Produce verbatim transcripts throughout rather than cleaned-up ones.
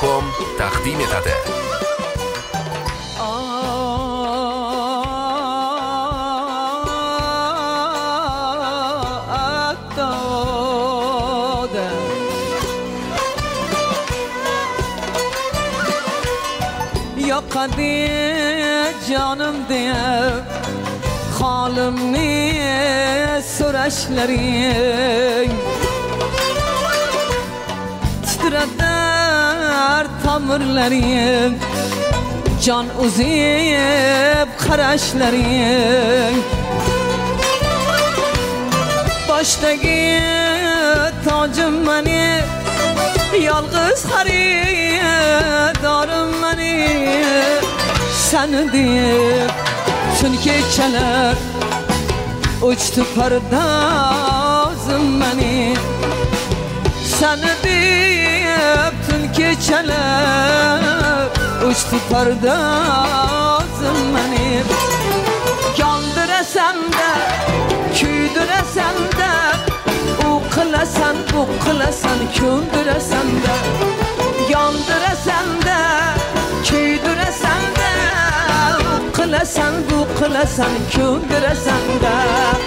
کام تقدیم etadi. Ya Kadir canım diye halimni so'rashlaring titradar tomirlaring jon uzib qarashlaring boshdagi tojim mani yolg'iz xaridorim mani seni deb tun kechalar uçtu pardozim mani seni deb tun kechalar uçtu pardozim mani yondirasan da kuydirasan da u qilasan bu qilasan ko'ndirasan da yondirasan da kuydirasan da u qilasan bu qilasan ko'ndirasan da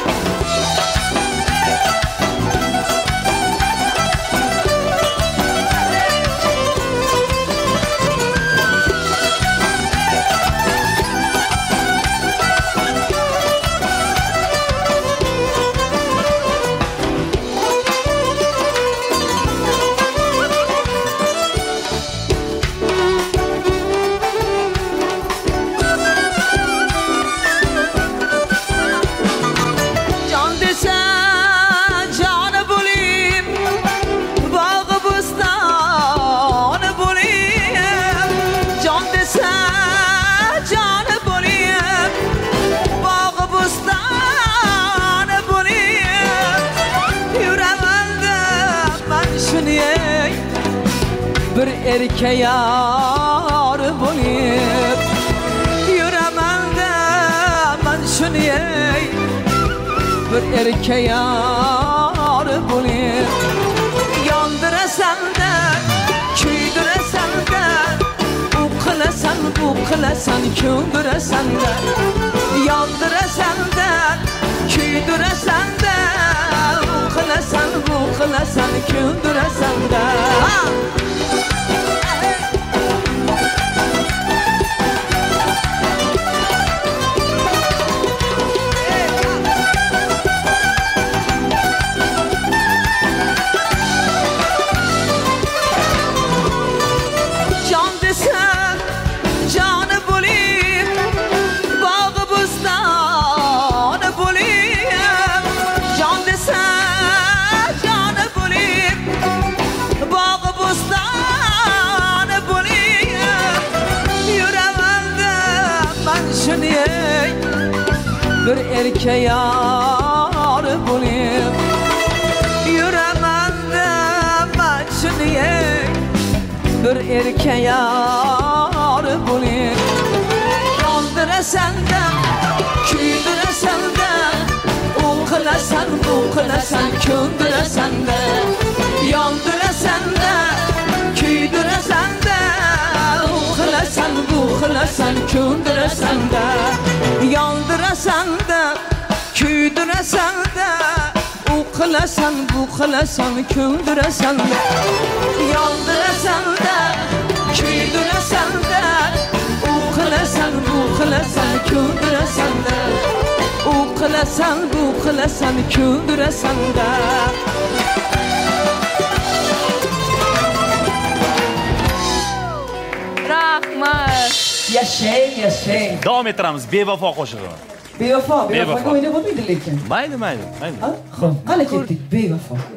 bir erke yar bo'lib yuraman da man shuni bir erke yar bo'lib yondirasan da kuydirasan da u qilasan bu qilasan ko'ndirasan da yondirasan da kuydirasan da u qilasan bu qilasan ko'ndirasan da bir erke yar bo'lib yuraman da man shuni bir erke yar bo'lib yondirasan da kuydirasan da u qilasan bu qilasan ko'ndirasan da yondirasan da kuydirasan da u qilasan bu qilasan ko'ndirasan da yondirasan da kuydirasan da u qilasan bu qilasan ko'ndirasan da yondirasan da kuydirasan da u qilasan bu qilasan ko'ndirasan da u qilasan bu qilasan ko'ndirasan da rahmat yashang yashang davom ettiramiz bevafo qo'shig'i bevafo bevafoga o'ynab bo'lmaydi lekin mayli mayli mayli xo'p qani ketdik bevafo